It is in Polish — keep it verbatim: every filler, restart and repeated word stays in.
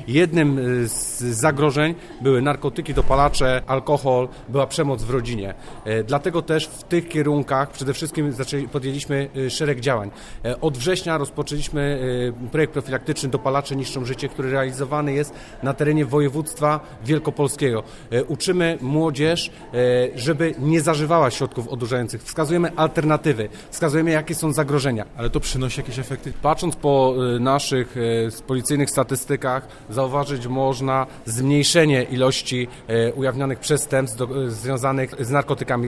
jednym z zagrożeń były narkotyki, dopalacze, alkohol, była przemoc w rodzinie. Dlatego też w tych kierunkach przede wszystkim zaczęli, podjęliśmy szereg działań. Od września rozpoczęliśmy projekt profilaktyczny Dopalacze niszczą życie, który realizowany jest na terenie województwa wielkopolskiego. Uczymy młodzież, żeby nie zażywała środków odurzających. Wskazujemy alternatywy, wskazujemy, jakie są zagrożenia. Ale to przynosi jakieś efekty? Patrząc po naszych policyjnych statystykach, zauważyć można zmniejszenie ilości ujawnionych przestępstw do, związanych z narkotykami.